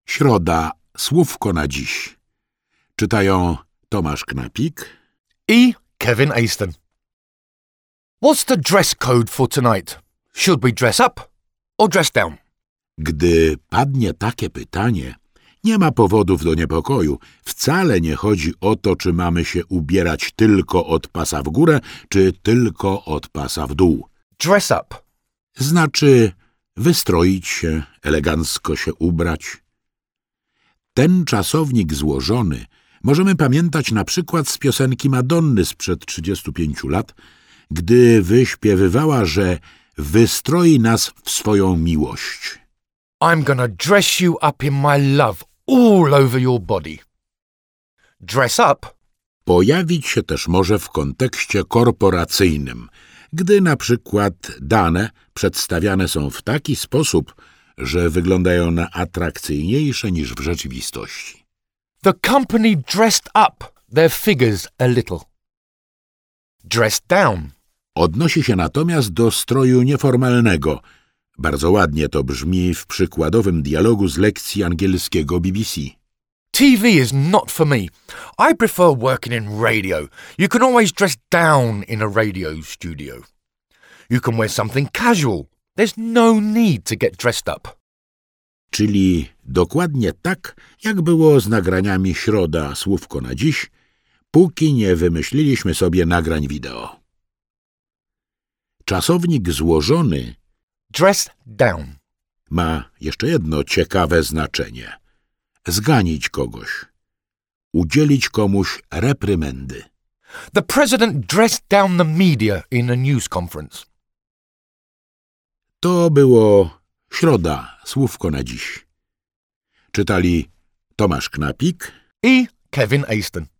Środa, słówko na dziś. Czytają Tomasz Knapik i Kevin Aston. What's the dress code for tonight? Should we dress up or dress down? Gdy padnie takie pytanie, nie ma powodów do niepokoju. Wcale nie chodzi o to, czy mamy się ubierać tylko od pasa w górę, czy tylko od pasa w dół. Dress up znaczy wystroić się, elegancko się ubrać. Ten czasownik złożony możemy pamiętać na przykład z piosenki Madonny sprzed 35 lat, gdy wyśpiewywała, że wystroi nas w swoją miłość. I'm gonna dress you up in my love all over your body. Dress up pojawić się też może w kontekście korporacyjnym, gdy na przykład dane przedstawiane są w taki sposób, że wyglądają na atrakcyjniejsze niż w rzeczywistości. The company dressed up their figures a little. Dressed down odnosi się natomiast do stroju nieformalnego. Bardzo ładnie to brzmi w przykładowym dialogu z lekcji angielskiego BBC. TV is not for me. I prefer working in radio. You can always dress down in a radio studio. You can wear something casual. There's no need to get dressed up. Czyli dokładnie tak, jak było z nagraniami Środa, słówko na dziś, póki nie wymyśliliśmy sobie nagrań wideo. Czasownik złożony dress down ma jeszcze jedno ciekawe znaczenie. Zganić kogoś. Udzielić komuś reprymendy. The president dressed down the media in a news conference. To było Środa, słówko na dziś. Czytali Tomasz Knapik i Kevin Aston.